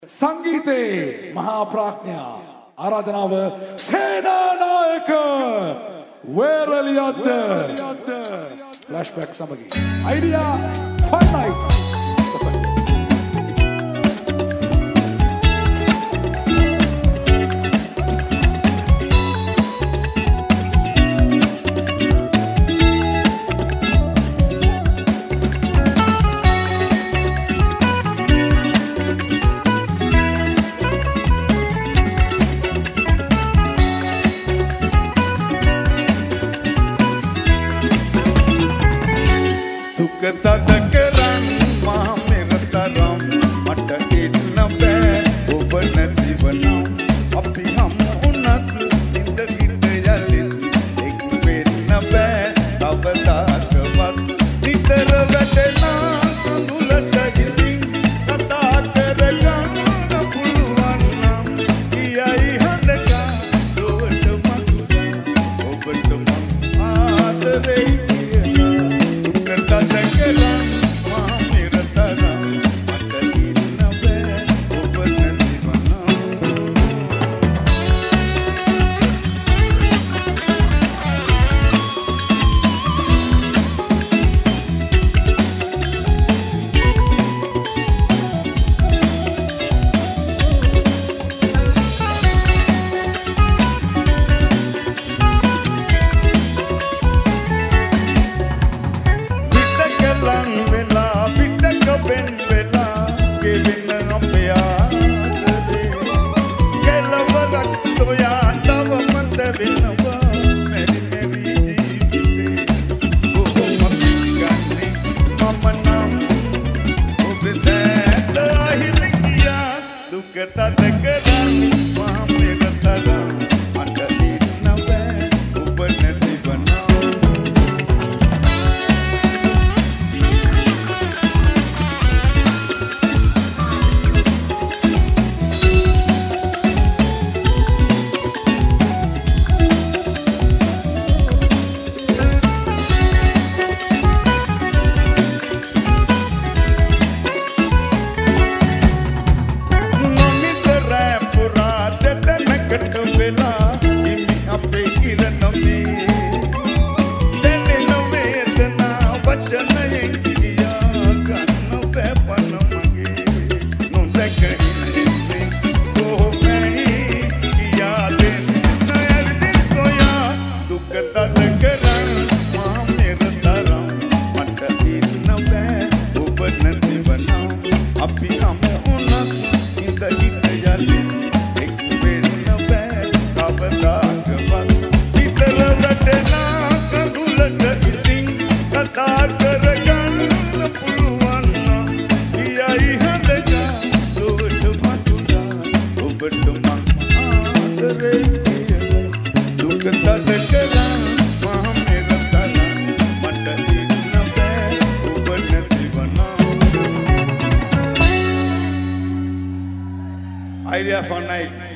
සංගීතයේ මහා ප්‍රඥා ආරාධනාව සේනානායක වේරලියද්ද ෆ්ලෑෂ්බැක් සමගි අයිඩියා ෆන් නයිට් තදකරන් මා මෙරතරම් මට ඉන්න බෑ ඔබ නැතිවනම් අපි හමු උනත් ඉඳ ගිට යලින් එක් වෙන්න බෑ කවදාකවත් නිතර වැටෙනා කඳුලට ඉතින් කතා කරගන්න පුළුවන් නම් කියයි හඬක ඔබට මම ආදරේ Idea for night.